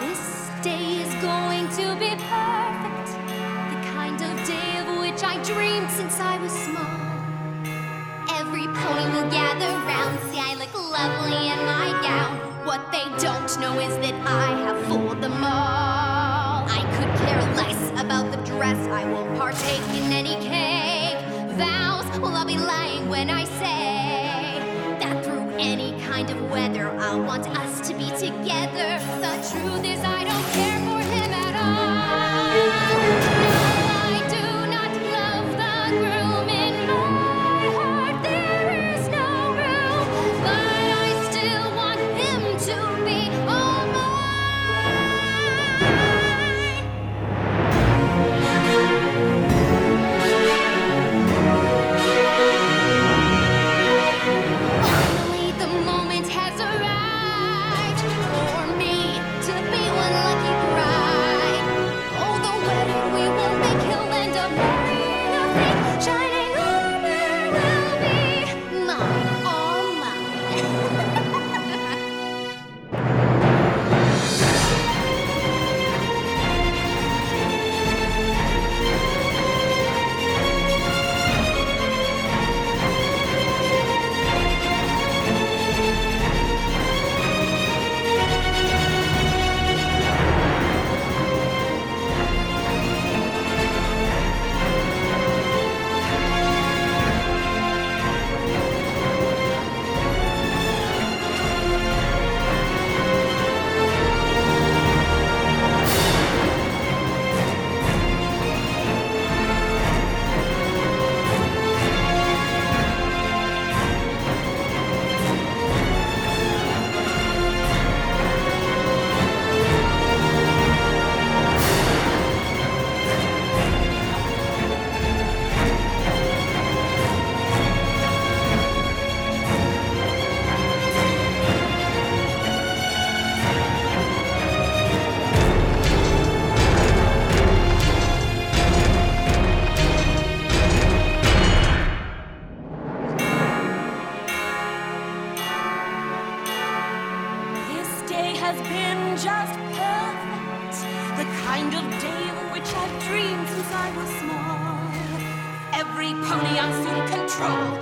This day is going to be perfect, the kind of day of which I dreamed since I was small. Every pony will gather round, see I look lovely in my gown. What they don't know is that I have fooled them all. I could care less about the dress, I won't partake in any cake. Vows, well I'll be lying when I say that through any kind of weather I'll want us to be together. The truth is I don't care for him at all. No, I do not love the groom. In my heart there is no room, but I still want him to be all mine. Finally the moment has arrived for me to be one lucky bride. Oh, the wedding we will make, he'll end up marrying a freak. Shining armor will be mine, all mine. This day has been just perfect, the kind of day of which I've dreamed since I was small. Every pony I'll soon control,